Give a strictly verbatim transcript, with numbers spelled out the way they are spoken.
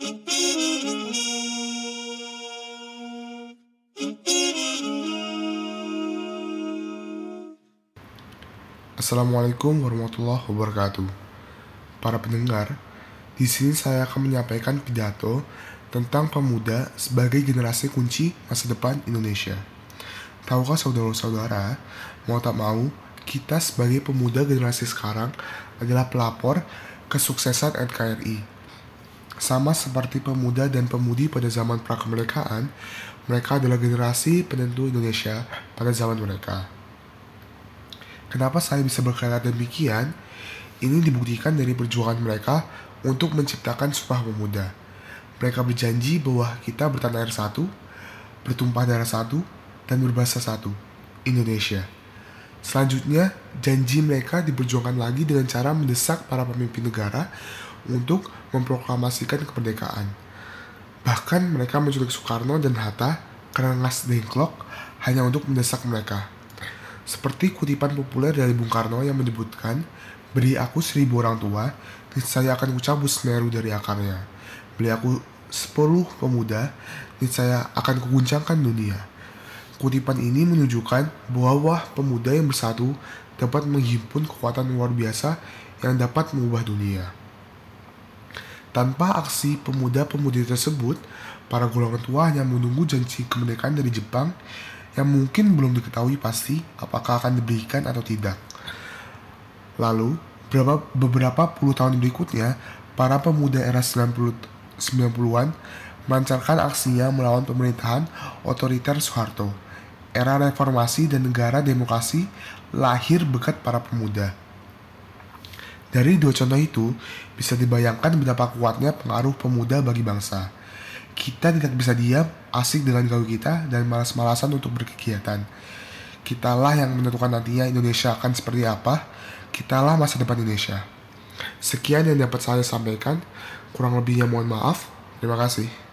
Assalamualaikum warahmatullahi wabarakatuh. Para pendengar, di sini saya akan menyampaikan pidato tentang pemuda sebagai generasi kunci masa depan Indonesia. Tahukah saudara-saudara, mau tak mau, kita sebagai pemuda generasi sekarang adalah pelapor kesuksesan N K R I. Sama seperti pemuda dan pemudi pada zaman prakemerdekaan, mereka adalah generasi penentu Indonesia pada zaman mereka. Kenapa saya bisa berkata demikian? Ini dibuktikan dari perjuangan mereka untuk menciptakan Sumpah Pemuda. Mereka berjanji bahwa kita bertanah air satu, bertumpah darah satu, dan berbahasa satu, Indonesia. Selanjutnya, janji mereka diperjuangkan lagi dengan cara mendesak para pemimpin negara untuk memproklamasikan kemerdekaan. Bahkan mereka menculik Soekarno dan Hatta karena ngas dengklok hanya untuk mendesak mereka. Seperti kutipan populer dari Bung Karno yang menyebutkan, "Beri aku seribu orang tua, niscaya akan kucabut Semeru dari akarnya. Beri aku sepuluh pemuda, niscaya akan kuguncangkan dunia." Kutipan ini menunjukkan bahwa pemuda yang bersatu dapat menghimpun kekuatan luar biasa yang dapat mengubah dunia. Tanpa aksi pemuda-pemudi tersebut, para golongan tua hanya menunggu janji kemerdekaan dari Jepang yang mungkin belum diketahui pasti apakah akan diberikan atau tidak. Lalu, beberapa puluh tahun berikutnya, para pemuda era sembilan puluhan melancarkan aksinya melawan pemerintahan otoriter Soeharto. Era reformasi dan negara demokrasi lahir berkat para pemuda. Dari dua contoh itu, bisa dibayangkan betapa kuatnya pengaruh pemuda bagi bangsa. Kita tidak bisa diam, asik dengan gaul kita, dan malas-malasan untuk berkegiatan. Kitalah yang menentukan nantinya Indonesia akan seperti apa. Kitalah masa depan Indonesia. Sekian yang dapat saya sampaikan. Kurang lebihnya mohon maaf. Terima kasih.